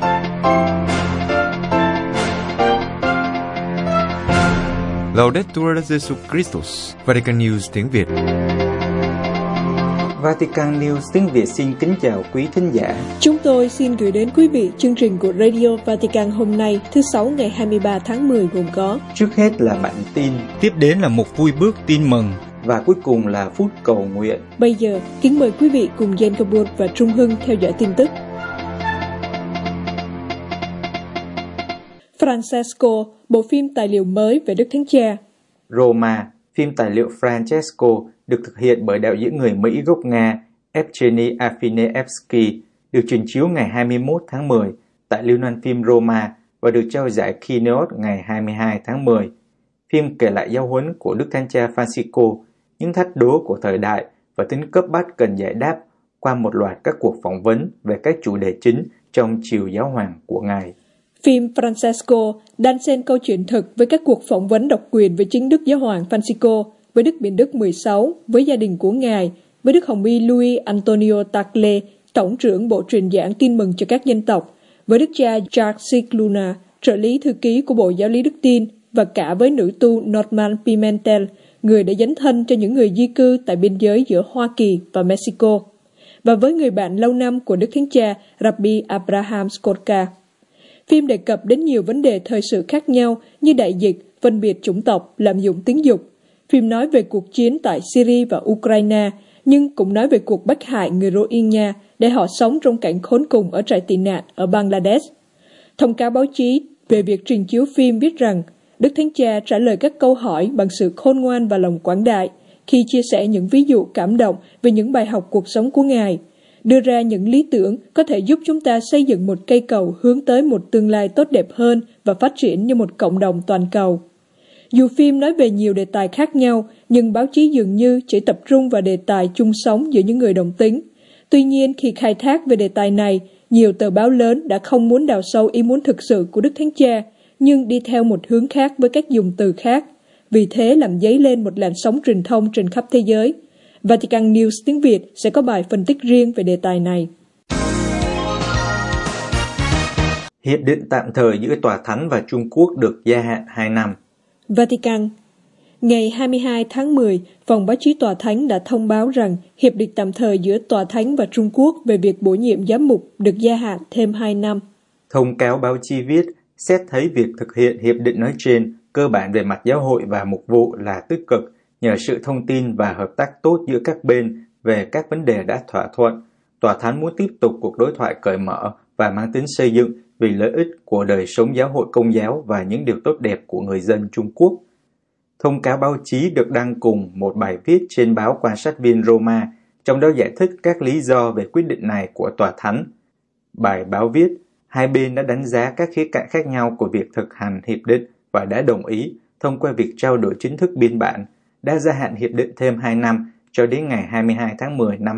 Laudetur Jesus Christus, Vatican News tiếng Việt. Vatican News tiếng Việt xin kính chào quý thính giả. Chúng tôi xin gửi đến quý vị chương trình của Radio Vatican hôm nay, thứ Sáu ngày 23 tháng 10 gồm có: trước hết là bản tin, tiếp đến là một vui bước tin mừng, và cuối cùng là phút cầu nguyện. Bây giờ, kính mời quý vị cùng Jen Kabur và Trung Hưng theo dõi tin tức. Francesco, bộ phim tài liệu mới về Đức Thánh Cha. Roma, phim tài liệu Francesco được thực hiện bởi đạo diễn người Mỹ gốc Nga Evgeny Afinevsky, được trình chiếu ngày 21 tháng 10 tại Liên hoan phim Roma và được trao giải Keynote ngày 22 tháng 10. Phim kể lại giáo huấn của Đức Thánh Cha Francisco, những thách đố của thời đại và tính cấp bách cần giải đáp qua một loạt các cuộc phỏng vấn về các chủ đề chính trong triều giáo hoàng của Ngài. Phim Francesco đan xen câu chuyện thực với các cuộc phỏng vấn độc quyền với chính Đức Giáo hoàng Francisco, với Đức Biển Đức 16, với gia đình của Ngài, với Đức Hồng Y Luis Antonio Tagle, Tổng trưởng Bộ truyền giảng tin mừng cho các dân tộc, với Đức cha Jacques Scicluna, trợ lý thư ký của Bộ Giáo lý Đức tin, và cả với nữ tu Norman Pimentel, người đã dấn thân cho những người di cư tại biên giới giữa Hoa Kỳ và Mexico, và với người bạn lâu năm của Đức Thánh Cha Rabbi Abraham Skotka. Phim đề cập đến nhiều vấn đề thời sự khác nhau như đại dịch, phân biệt chủng tộc, lạm dụng tính dục. Phim nói về cuộc chiến tại Syria và Ukraine, nhưng cũng nói về cuộc bách hại người Rohingya để họ sống trong cảnh khốn cùng ở trại tị nạn ở Bangladesh. Thông cáo báo chí về việc trình chiếu phim viết rằng Đức Thánh Cha trả lời các câu hỏi bằng sự khôn ngoan và lòng quảng đại khi chia sẻ những ví dụ cảm động về những bài học cuộc sống của Ngài, đưa ra những lý tưởng có thể giúp chúng ta xây dựng một cây cầu hướng tới một tương lai tốt đẹp hơn và phát triển như một cộng đồng toàn cầu. Dù phim nói về nhiều đề tài khác nhau, nhưng báo chí dường như chỉ tập trung vào đề tài chung sống giữa những người đồng tính. Tuy nhiên, khi khai thác về đề tài này, nhiều tờ báo lớn đã không muốn đào sâu ý muốn thực sự của Đức Thánh Cha, nhưng đi theo một hướng khác với các dùng từ khác. Vì thế làm dấy lên một làn sóng truyền thông trên khắp thế giới. Vatican News tiếng Việt sẽ có bài phân tích riêng về đề tài này. Hiệp định tạm thời giữa Tòa Thánh và Trung Quốc được gia hạn 2 năm. Vatican. Ngày 22 tháng 10, Phòng báo chí Tòa Thánh đã thông báo rằng hiệp định tạm thời giữa Tòa Thánh và Trung Quốc về việc bổ nhiệm giám mục được gia hạn thêm 2 năm. Thông cáo báo chí viết, xét thấy việc thực hiện hiệp định nói trên cơ bản về mặt giáo hội và mục vụ là tích cực, nhờ sự thông tin và hợp tác tốt giữa các bên về các vấn đề đã thỏa thuận. Tòa Thánh muốn tiếp tục cuộc đối thoại cởi mở và mang tính xây dựng vì lợi ích của đời sống giáo hội Công giáo và những điều tốt đẹp của người dân Trung Quốc. Thông cáo báo chí được đăng cùng một bài viết trên báo Quan sát viên Roma, trong đó giải thích các lý do về quyết định này của Tòa Thánh. Bài báo viết, hai bên đã đánh giá các khía cạnh khác nhau của việc thực hành hiệp định và đã đồng ý, thông qua việc trao đổi chính thức biên bản, đã gia hạn hiệp định thêm 2 năm cho đến ngày 22 tháng 10 năm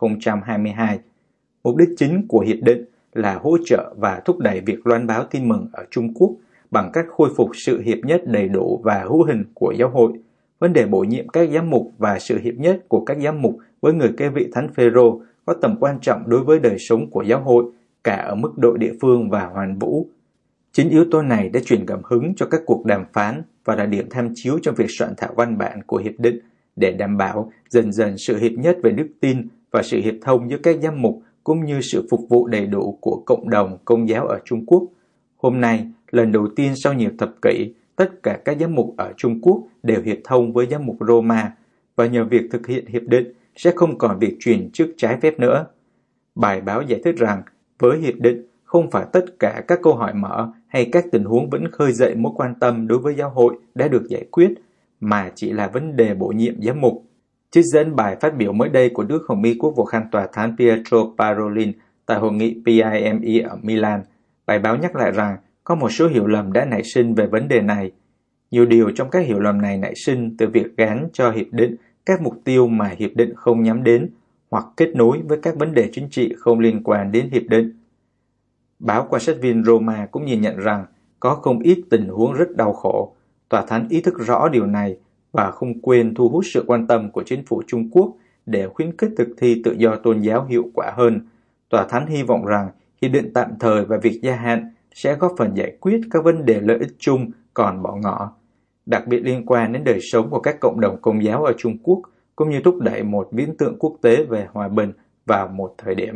2022. Mục đích chính của hiệp định là hỗ trợ và thúc đẩy việc loan báo tin mừng ở Trung Quốc bằng cách khôi phục sự hiệp nhất đầy đủ và hữu hình của giáo hội, vấn đề bổ nhiệm các giám mục và sự hiệp nhất của các giám mục với người kế vị Thánh Phêrô có tầm quan trọng đối với đời sống của giáo hội, cả ở mức độ địa phương và hoàn vũ. Chính yếu tố này đã truyền cảm hứng cho các cuộc đàm phán và là điểm tham chiếu trong việc soạn thảo văn bản của hiệp định để đảm bảo dần dần sự hiệp nhất về đức tin và sự hiệp thông giữa các giám mục cũng như sự phục vụ đầy đủ của cộng đồng Công giáo ở Trung Quốc. Hôm nay, lần đầu tiên sau nhiều thập kỷ, tất cả các giám mục ở Trung Quốc đều hiệp thông với giám mục Roma, và nhờ việc thực hiện hiệp định sẽ không còn việc truyền chức trái phép nữa. Bài báo giải thích rằng, với hiệp định, không phải tất cả các câu hỏi mở hay các tình huống vẫn khơi dậy mối quan tâm đối với giáo hội đã được giải quyết, mà chỉ là vấn đề bổ nhiệm giám mục. Trích dẫn bài phát biểu mới đây của Đức Hồng Y Quốc vụ Khanh Tòa Thánh Pietro Parolin tại hội nghị PIME ở Milan, bài báo nhắc lại rằng có một số hiểu lầm đã nảy sinh về vấn đề này. Nhiều điều trong các hiểu lầm này nảy sinh từ việc gán cho hiệp định các mục tiêu mà hiệp định không nhắm đến, hoặc kết nối với các vấn đề chính trị không liên quan đến hiệp định. Báo Quan sát viên Roma cũng nhìn nhận rằng có không ít tình huống rất đau khổ. Tòa Thánh ý thức rõ điều này và không quên thu hút sự quan tâm của chính phủ Trung Quốc để khuyến khích thực thi tự do tôn giáo hiệu quả hơn. Tòa Thánh hy vọng rằng hiệp định tạm thời và việc gia hạn sẽ góp phần giải quyết các vấn đề lợi ích chung còn bỏ ngỏ, đặc biệt liên quan đến đời sống của các cộng đồng Công giáo ở Trung Quốc, cũng như thúc đẩy một viễn tượng quốc tế về hòa bình vào một thời điểm.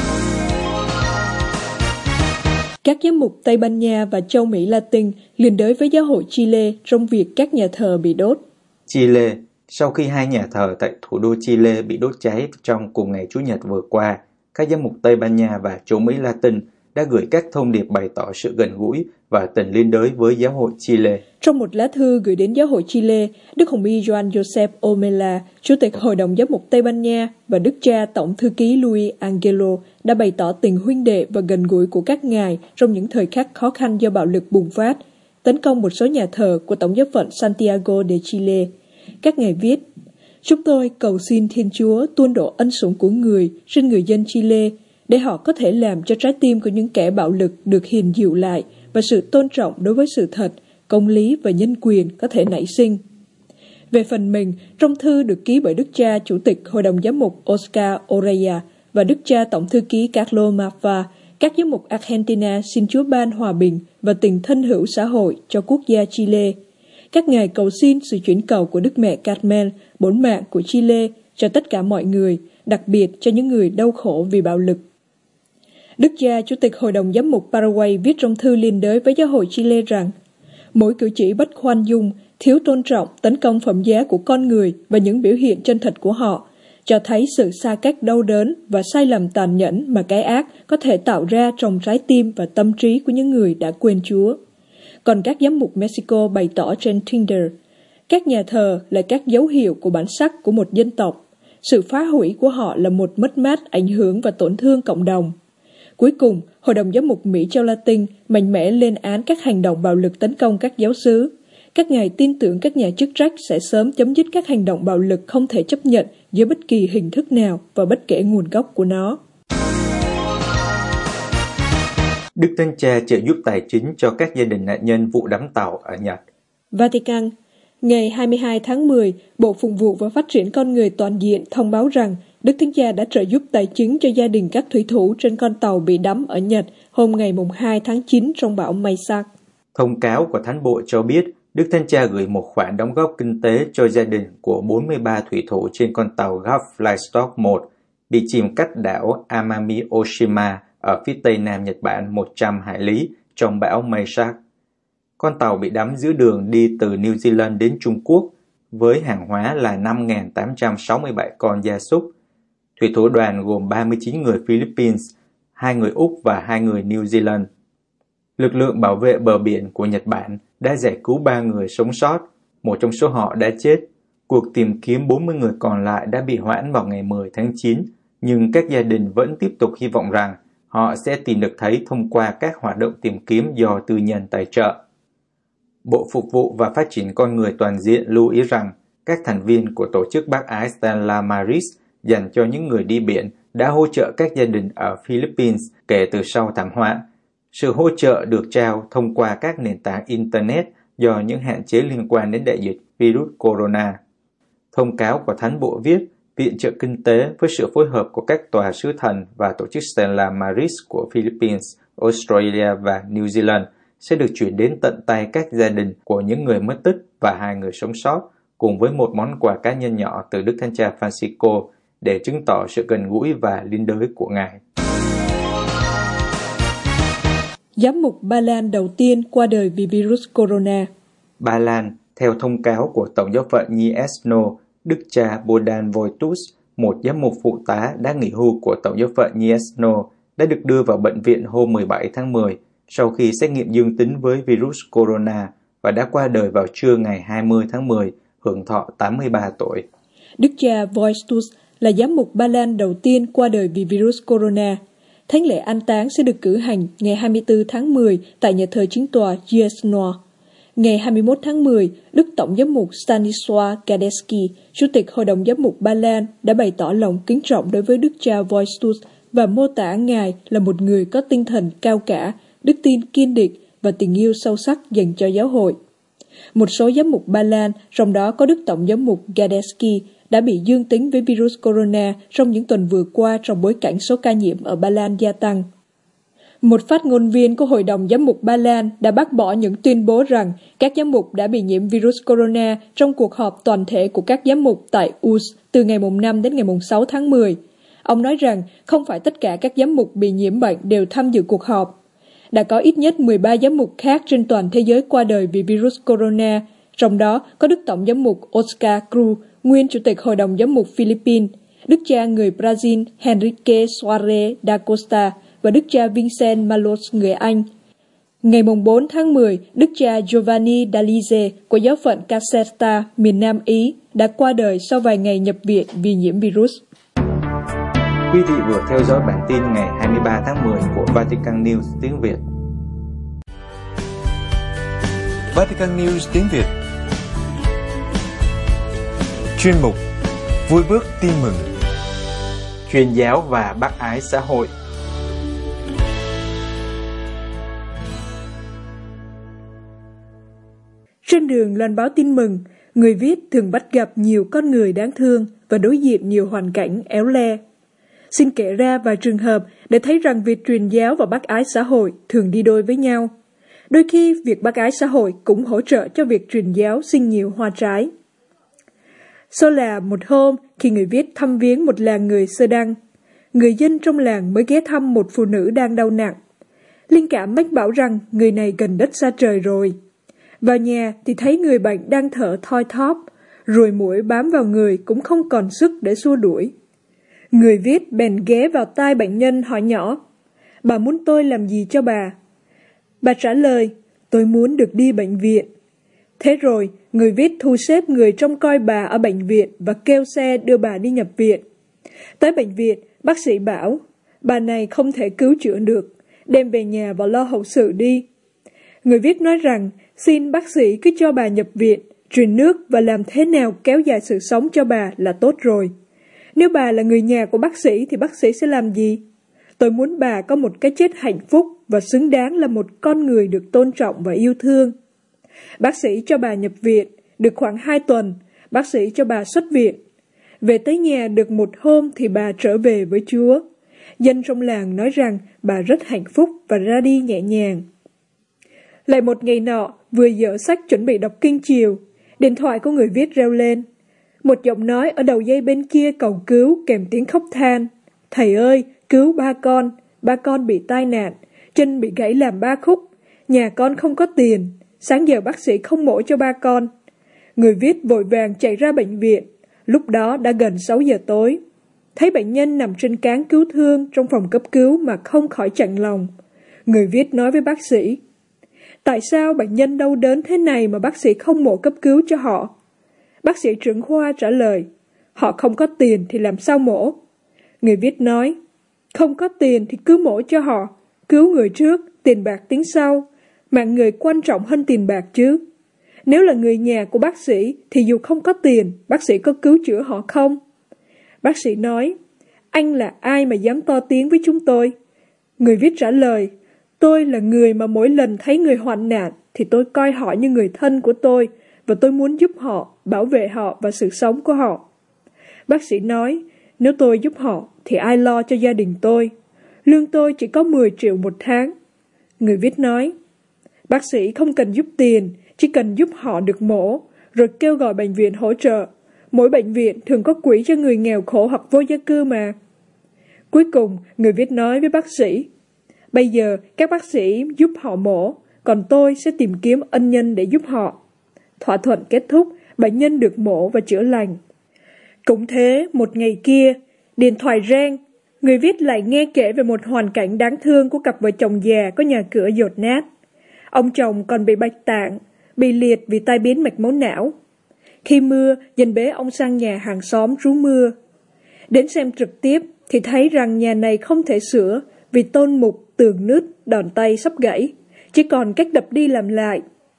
Các giám mục Tây Ban Nha và châu Mỹ Latin liên đới với giáo hội Chile trong việc các nhà thờ bị đốt. Chile, sau khi hai nhà thờ tại thủ đô Chile bị đốt cháy trong cùng ngày Chủ nhật vừa qua, các giám mục Tây Ban Nha và châu Mỹ Latin đã gửi các thông điệp bày tỏ sự gần gũi và tình liên đới với giáo hội Chile. Trong một lá thư gửi đến giáo hội Chile, Đức Hồng y Juan Josep Omella, Chủ tịch Hội đồng Giám mục Tây Ban Nha và Đức cha Tổng thư ký Luis Angelo đã bày tỏ tình huynh đệ và gần gũi của các ngài trong những thời khắc khó khăn do bạo lực bùng phát, tấn công một số nhà thờ của Tổng giáo phận Santiago de Chile. Các ngài viết: "Chúng tôi cầu xin Thiên Chúa tuôn đổ ân sủng của Người trên người dân Chile, để họ có thể làm cho trái tim của những kẻ bạo lực được hiền dịu lại và sự tôn trọng đối với sự thật, công lý và nhân quyền có thể nảy sinh." Về phần mình, trong thư được ký bởi Đức cha Chủ tịch Hội đồng Giám mục Oscar Oreya và Đức cha Tổng thư ký Carlos Maffa, các giám mục Argentina xin Chúa ban hòa bình và tình thân hữu xã hội cho quốc gia Chile. Các ngài cầu xin sự chuyển cầu của Đức Mẹ Carmel, bổn mạng của Chile, cho tất cả mọi người, đặc biệt cho những người đau khổ vì bạo lực. Đức cha Chủ tịch Hội đồng Giám mục Paraguay viết trong thư liên đới với giáo hội Chile rằng: "Mỗi cử chỉ bất khoan dung, thiếu tôn trọng, tấn công phẩm giá của con người và những biểu hiện chân thật của họ, cho thấy sự xa cách đau đớn và sai lầm tàn nhẫn mà cái ác có thể tạo ra trong trái tim và tâm trí của những người đã quên Chúa." Còn các giám mục Mexico bày tỏ trên Tinder: "Các nhà thờ là các dấu hiệu của bản sắc của một dân tộc. Sự phá hủy của họ là một mất mát ảnh hưởng và tổn thương cộng đồng." Cuối cùng, Hội đồng Giám mục Mỹ châu Latin mạnh mẽ lên án các hành động bạo lực tấn công các giáo xứ. Các ngài tin tưởng các nhà chức trách sẽ sớm chấm dứt các hành động bạo lực không thể chấp nhận dưới bất kỳ hình thức nào và bất kể nguồn gốc của nó. Đức Thánh Cha trợ giúp tài chính cho các gia đình nạn nhân vụ đắm tàu ở Nhật. Vatican, ngày 22 tháng 10, Bộ Phụng vụ và Phát triển Con người Toàn diện thông báo rằng Đức Thánh Cha đã trợ giúp tài chính cho gia đình các thủy thủ trên con tàu bị đắm ở Nhật hôm ngày 2 tháng 9 trong bão Maisak. Thông cáo của Thánh Bộ cho biết Đức Thánh Cha gửi một khoản đóng góp kinh tế cho gia đình của 43 thủy thủ trên con tàu Gulf Livestock 1 bị chìm cách đảo Amami Oshima ở phía tây nam Nhật Bản 100 hải lý trong bão Maisak. Con tàu bị đắm giữa đường đi từ New Zealand đến Trung Quốc với hàng hóa là 5.867 con gia súc. Thủy thủ đoàn gồm 39 người Philippines, 2 người Úc và 2 người New Zealand. Lực lượng bảo vệ bờ biển của Nhật Bản đã giải cứu 3 người sống sót, một trong số họ đã chết. Cuộc tìm kiếm 40 người còn lại đã bị hoãn vào ngày 10 tháng 9, nhưng các gia đình vẫn tiếp tục hy vọng rằng họ sẽ tìm được thấy thông qua các hoạt động tìm kiếm do tư nhân tài trợ. Bộ Phục vụ và Phát triển Con người Toàn diện lưu ý rằng các thành viên của tổ chức bác ái Stella Maris dành cho những người đi biển đã hỗ trợ các gia đình ở Philippines kể từ sau thảm họa. Sự hỗ trợ được trao thông qua các nền tảng Internet do những hạn chế liên quan đến đại dịch virus corona. Thông cáo của Thánh Bộ viết, viện trợ kinh tế với sự phối hợp của các tòa sứ thần và tổ chức Stella Maris của Philippines, Australia và New Zealand sẽ được chuyển đến tận tay các gia đình của những người mất tích và 2 người sống sót, cùng với một món quà cá nhân nhỏ từ Đức Thánh Cha Francisco để chứng tỏ sự gần gũi và liên đới của Ngài. Giám mục Ba Lan đầu tiên qua đời vì virus corona. Ba Lan, theo thông cáo của Tổng giáo phận Gniezno, Đức cha Bohdan Wojtus, một giám mục phụ tá đã nghỉ hưu của Tổng giáo phận Gniezno, đã được đưa vào bệnh viện hôm 17 tháng 10 sau khi xét nghiệm dương tính với virus corona và đã qua đời vào trưa ngày 20 tháng 10, hưởng thọ 83 tuổi. Đức cha Wojtus là giám mục Ba Lan đầu tiên qua đời vì virus corona. Thánh lễ an táng sẽ được cử hành ngày 24 tháng 10 tại nhà thờ chính tòa Gniezno. Ngày 21 tháng 10, Đức Tổng giám mục Stanisław Gadecki, Chủ tịch Hội đồng Giám mục Ba Lan, đã bày tỏ lòng kính trọng đối với Đức cha Wojtus và mô tả Ngài là một người có tinh thần cao cả, đức tin kiên định và tình yêu sâu sắc dành cho giáo hội. Một số giám mục Ba Lan, trong đó có Đức Tổng giám mục Gadecki, đã bị dương tính với virus corona trong những tuần vừa qua trong bối cảnh số ca nhiễm ở Ba Lan gia tăng. Một phát ngôn viên của Hội đồng Giám mục Ba Lan đã bác bỏ những tuyên bố rằng các giám mục đã bị nhiễm virus corona trong cuộc họp toàn thể của các giám mục tại Urs từ ngày 5 đến ngày 6 tháng 10. Ông nói rằng không phải tất cả các giám mục bị nhiễm bệnh đều tham dự cuộc họp. Đã có ít nhất 13 giám mục khác trên toàn thế giới qua đời vì virus corona, trong đó có Đức Tổng giám mục Oscar Cruz, nguyên Chủ tịch Hội đồng Giám mục Philippines, Đức cha người Brazil Henrique Soares da Costa và Đức cha Vincent Malos người Anh. Ngày 4 tháng 10, Đức cha Giovanni Dalize của giáo phận Caserta, miền Nam Ý, đã qua đời sau vài ngày nhập viện vì nhiễm virus. Quý vị vừa theo dõi bản tin ngày 23 tháng 10 của Vatican News tiếng Việt. Vatican News tiếng Việt. Chuyên mục Vui bước tin mừng. Truyền giáo và bác ái xã hội. Trên đường loan báo tin mừng, người viết thường bắt gặp nhiều con người đáng thương và đối diện nhiều hoàn cảnh éo le. Xin kể ra vài trường hợp để thấy rằng việc truyền giáo và bác ái xã hội thường đi đôi với nhau. Đôi khi, việc bác ái xã hội cũng hỗ trợ cho việc truyền giáo sinh nhiều hoa trái. Sau là một hôm, khi người viết thăm viếng một làng người Sơ Đăng, người dân trong làng mới ghé thăm một phụ nữ đang đau nặng. Linh cảm mách bảo rằng người này gần đất xa trời rồi. Vào nhà thì thấy người bệnh đang thở thoi thóp, ruồi muỗi bám vào người cũng không còn sức để xua đuổi. Người viết bèn ghé vào tai bệnh nhân hỏi nhỏ, bà muốn tôi làm gì cho bà? Bà trả lời, tôi muốn được đi bệnh viện. Thế rồi, người viết thu xếp người trông coi bà ở bệnh viện và kêu xe đưa bà đi nhập viện. Tới bệnh viện, bác sĩ bảo, bà này không thể cứu chữa được, đem về nhà và lo hậu sự đi. Người viết nói rằng, xin bác sĩ cứ cho bà nhập viện, truyền nước và làm thế nào kéo dài sự sống cho bà là tốt rồi. Nếu bà là người nhà của bác sĩ thì bác sĩ sẽ làm gì? Tôi muốn bà có một cái chết hạnh phúc và xứng đáng là một con người được tôn trọng và yêu thương. Bác sĩ cho bà nhập viện, được khoảng 2 tuần, bác sĩ cho bà xuất viện. Về tới nhà được một hôm thì bà trở về với Chúa. Dân trong làng nói rằng bà rất hạnh phúc và ra đi nhẹ nhàng. Lại một ngày nọ, vừa dở sách chuẩn bị đọc kinh chiều, điện thoại của người viết reo lên. Một giọng nói ở đầu dây bên kia cầu cứu kèm tiếng khóc than. Thầy ơi, cứu ba con bị tai nạn, chân bị gãy làm 3 khúc, nhà con không có tiền, sáng giờ bác sĩ không mổ cho ba con. Người viết vội vàng chạy ra bệnh viện, lúc đó đã gần 6 giờ tối. Thấy bệnh nhân nằm trên cáng cứu thương trong phòng cấp cứu mà không khỏi chạnh lòng. Người viết nói với bác sĩ, tại sao bệnh nhân đau đớn thế này mà bác sĩ không mổ cấp cứu cho họ? Bác sĩ trưởng khoa trả lời, họ không có tiền thì làm sao mổ? Người viết nói, không có tiền thì cứ mổ cho họ, cứu người trước, tiền bạc tính sau, mạng người quan trọng hơn tiền bạc chứ. Nếu là người nhà của bác sĩ thì dù không có tiền, bác sĩ có cứu chữa họ không? Bác sĩ nói, anh là ai mà dám to tiếng với chúng tôi? Người viết trả lời, tôi là người mà mỗi lần thấy người hoạn nạn thì tôi coi họ như người thân của tôi và tôi muốn giúp họ, bảo vệ họ và sự sống của họ. Bác sĩ nói, nếu tôi giúp họ thì ai lo cho gia đình tôi? Lương tôi chỉ có 10 triệu một tháng. Người viết nói, bác sĩ không cần giúp tiền, chỉ cần giúp họ được mổ, rồi kêu gọi bệnh viện hỗ trợ. Mỗi bệnh viện thường có quỹ cho người nghèo khổ hoặc vô gia cư mà. Cuối cùng, người viết nói với bác sĩ, bây giờ các bác sĩ giúp họ mổ, còn tôi sẽ tìm kiếm ân nhân để giúp họ. Thỏa thuận kết thúc, bệnh nhân được mổ và chữa lành. Cũng thế, một ngày kia, điện thoại reng, người viết lại nghe kể về một hoàn cảnh đáng thương của cặp vợ chồng già có nhà cửa dột nát. Ông chồng còn bị bạch tạng, bị liệt vì tai biến mạch máu não. Khi mưa, dần bế ông sang nhà hàng xóm trú mưa. Đến xem trực tiếp thì thấy rằng nhà này không thể sửa vì tôn mục, tường nứt, đòn tay sắp gãy, chỉ còn cách đập đi làm lại.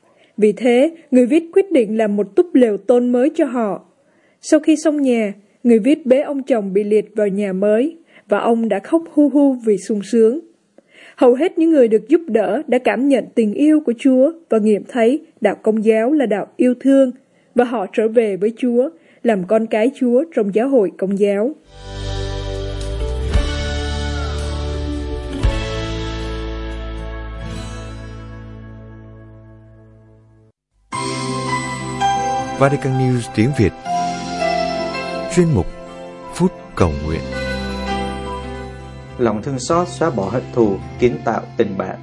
Vì thế, người viết quyết định làm một túp lều tôn mới cho họ. Sau khi xong nhà, người viết bế ông chồng bị liệt vào nhà mới, và ông đã khóc hu hu vì sung sướng. Hầu hết những người được giúp đỡ đã cảm nhận tình yêu của Chúa và nghiệm thấy đạo Công giáo là đạo yêu thương, và họ trở về với Chúa, làm con cái Chúa trong giáo hội Công giáo. Vatican News tiếng Việt. Chuyên mục Phút Cầu Nguyện. Lòng thương xót xóa bỏ hận thù, kiến tạo tình bạn.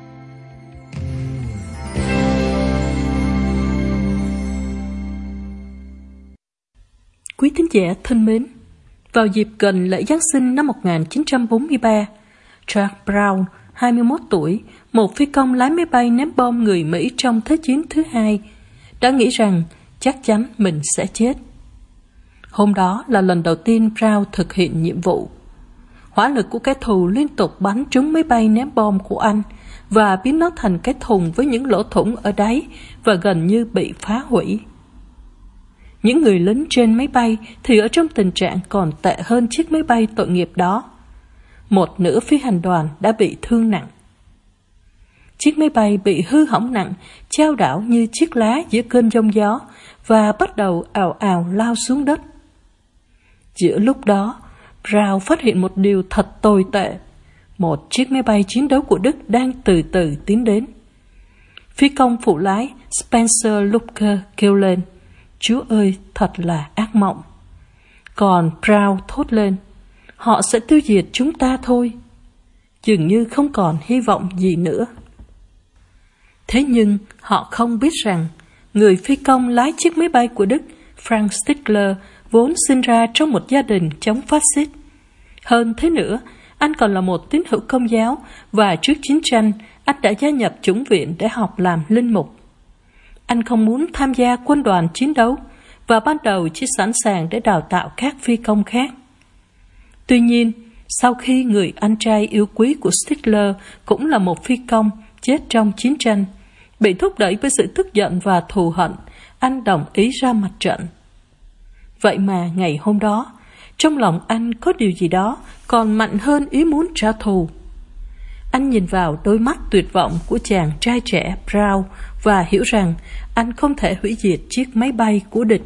Quý thính giả thân mến, vào dịp gần lễ Giáng sinh năm 1943, Charles Brown, 21 tuổi, một phi công lái máy bay ném bom người Mỹ trong Thế chiến thứ hai, đã nghĩ rằng chắc chắn mình sẽ chết. Hôm đó là lần đầu tiên Brown thực hiện nhiệm vụ. Hỏa lực của kẻ thù liên tục bắn trúng máy bay ném bom của anh và biến nó thành cái thùng với những lỗ thủng ở đáy và gần như bị phá hủy. Những người lính trên máy bay thì ở trong tình trạng còn tệ hơn chiếc máy bay tội nghiệp đó. Một nửa phi hành đoàn đã bị thương nặng. Chiếc máy bay bị hư hỏng nặng, chao đảo như chiếc lá giữa cơn giông gió và bắt đầu ào ào lao xuống đất. Giữa lúc đó, Brown phát hiện một điều thật tồi tệ. Một chiếc máy bay chiến đấu của Đức đang từ từ tiến đến. Phi công phụ lái Spencer Luker kêu lên: "Chúa ơi, thật là ác mộng." Còn Brown thốt lên: "Họ sẽ tiêu diệt chúng ta thôi." Dường như không còn hy vọng gì nữa. Thế nhưng họ không biết rằng người phi công lái chiếc máy bay của Đức, Frank Stigler, vốn sinh ra trong một gia đình chống phát xít. Hơn thế nữa, anh còn là một tín hữu Công giáo và trước chiến tranh, anh đã gia nhập chủng viện để học làm linh mục. Anh không muốn tham gia quân đoàn chiến đấu và ban đầu chỉ sẵn sàng để đào tạo các phi công khác. Tuy nhiên, sau khi người anh trai yêu quý của Stigler cũng là một phi công chết trong chiến tranh, bị thúc đẩy bởi sự tức giận và thù hận, anh đồng ý ra mặt trận. Vậy mà ngày hôm đó, trong lòng anh có điều gì đó còn mạnh hơn ý muốn trả thù. Anh nhìn vào đôi mắt tuyệt vọng của chàng trai trẻ Brown và hiểu rằng anh không thể hủy diệt chiếc máy bay của địch.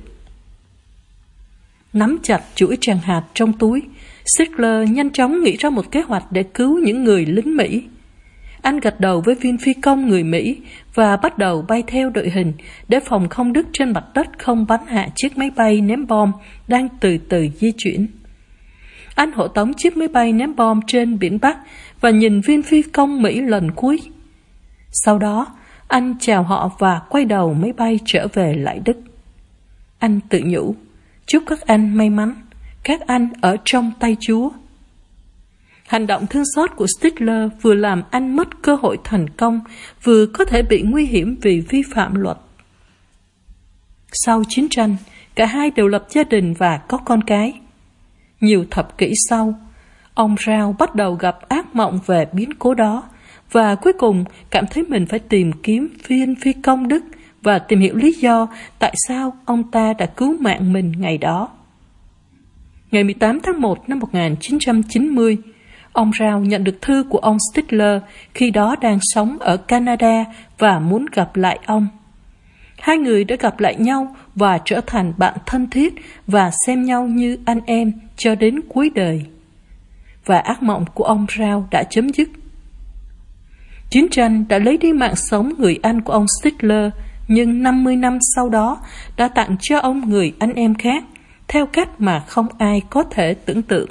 Nắm chặt chuỗi tràng hạt trong túi, Stigler nhanh chóng nghĩ ra một kế hoạch để cứu những người lính Mỹ. Anh gật đầu với viên phi công người Mỹ và bắt đầu bay theo đội hình để phòng không Đức trên mặt đất không bắn hạ chiếc máy bay ném bom đang từ từ di chuyển. Anh hộ tống chiếc máy bay ném bom trên biển Bắc và nhìn viên phi công Mỹ lần cuối. Sau đó, anh chào họ và quay đầu máy bay trở về lại Đức. Anh tự nhủ: "Chúc các anh may mắn, các anh ở trong tay Chúa." Hành động thương xót của Stigler vừa làm anh mất cơ hội thành công, vừa có thể bị nguy hiểm vì vi phạm luật. Sau chiến tranh, cả hai đều lập gia đình và có con cái. Nhiều thập kỷ sau, ông Brown bắt đầu gặp ác mộng về biến cố đó và cuối cùng cảm thấy mình phải tìm kiếm viên phi công Đức và tìm hiểu lý do tại sao ông ta đã cứu mạng mình ngày đó. Ngày 18 tháng 1 năm 1990, ông Brown nhận được thư của ông Stigler khi đó đang sống ở Canada và muốn gặp lại ông. Hai người đã gặp lại nhau và trở thành bạn thân thiết và xem nhau như anh em cho đến cuối đời. Và ác mộng của ông Brown đã chấm dứt. Chiến tranh đã lấy đi mạng sống người anh của ông Stigler, nhưng 50 năm sau đó đã tặng cho ông người anh em khác, theo cách mà không ai có thể tưởng tượng.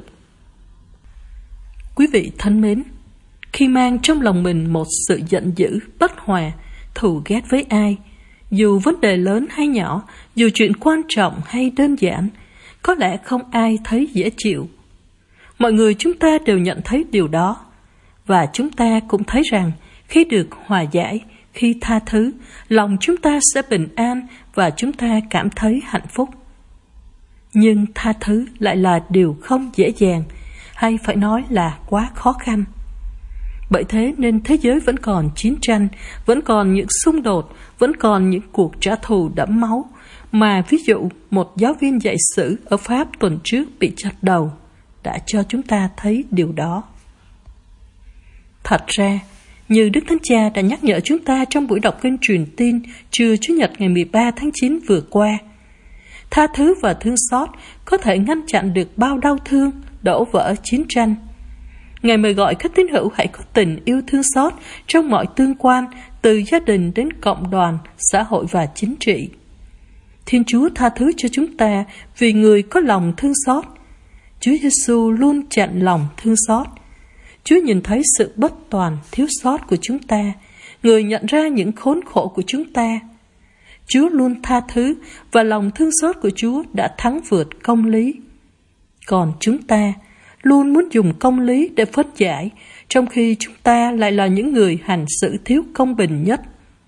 Quý vị thân mến, khi mang trong lòng mình một sự giận dữ, bất hòa, thù ghét với ai, dù vấn đề lớn hay nhỏ, dù chuyện quan trọng hay đơn giản, có lẽ không ai thấy dễ chịu. Mọi người chúng ta đều nhận thấy điều đó, và chúng ta cũng thấy rằng khi được hòa giải, khi tha thứ, lòng chúng ta sẽ bình an và chúng ta cảm thấy hạnh phúc. Nhưng tha thứ lại là điều không dễ dàng, hay phải nói là quá khó khăn. Bởi thế nên thế giới vẫn còn chiến tranh, vẫn còn những xung đột, vẫn còn những cuộc trả thù đẫm máu, mà ví dụ một giáo viên dạy sử ở Pháp tuần trước bị chặt đầu đã cho chúng ta thấy điều đó. Thật ra, như Đức Thánh Cha đã nhắc nhở chúng ta trong buổi đọc kinh truyền tin trưa Chủ nhật ngày 13 tháng 9 vừa qua, tha thứ và thương xót có thể ngăn chặn được bao đau thương, đổ vỡ chiến tranh. Ngài mời gọi các tín hữu hãy có tình yêu thương xót trong mọi tương quan, từ gia đình đến cộng đoàn, xã hội và chính trị. Thiên Chúa tha thứ cho chúng ta vì người có lòng thương xót. Chúa Giêsu luôn chạnh lòng thương xót. Chúa nhìn thấy sự bất toàn, thiếu sót của chúng ta, người nhận ra những khốn khổ của chúng ta. Chúa luôn tha thứ và lòng thương xót của Chúa đã thắng vượt công lý. Còn chúng ta luôn muốn dùng công lý để phớt giải, trong khi chúng ta lại là những người hành xử thiếu công bình nhất.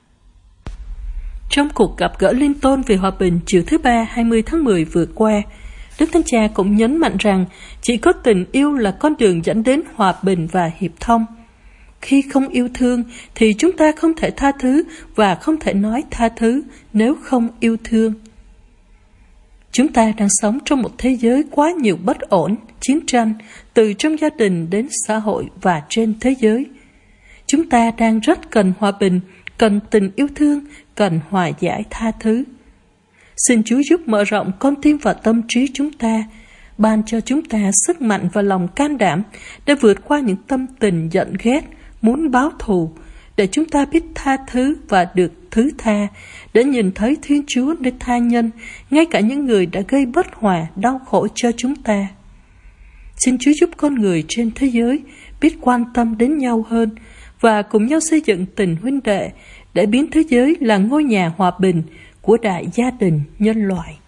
Trong cuộc gặp gỡ liên tôn về hòa bình chiều thứ Ba 20 tháng 10 vừa qua, Đức Thánh Cha cũng nhấn mạnh rằng chỉ có tình yêu là con đường dẫn đến hòa bình và hiệp thông. Khi không yêu thương thì chúng ta không thể tha thứ và không thể nói tha thứ nếu không yêu thương. Chúng ta đang sống trong một thế giới quá nhiều bất ổn, chiến tranh, từ trong gia đình đến xã hội và trên thế giới. Chúng ta đang rất cần hòa bình, cần tình yêu thương, cần hòa giải tha thứ. Xin Chúa giúp mở rộng con tim và tâm trí chúng ta, ban cho chúng ta sức mạnh và lòng can đảm để vượt qua những tâm tình giận ghét, muốn báo thù, để chúng ta biết tha thứ và được thứ tha, để nhìn thấy Thiên Chúa nơi tha nhân, ngay cả những người đã gây bất hòa, đau khổ cho chúng ta. Xin Chúa giúp con người trên thế giới biết quan tâm đến nhau hơn và cùng nhau xây dựng tình huynh đệ để biến thế giới là ngôi nhà hòa bình của đại gia đình nhân loại.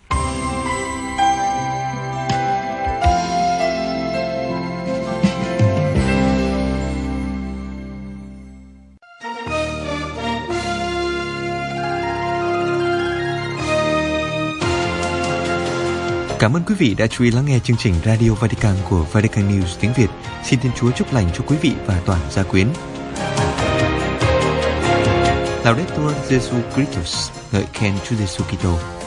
Cảm ơn quý vị đã chú ý lắng nghe chương trình Radio Vatican của Vatican News tiếng Việt. Xin Thiên Chúa chúc lành cho quý vị và toàn gia quyến. Laudetur Jesu Christus, ngợi khen Chúa Giêsu Kitô.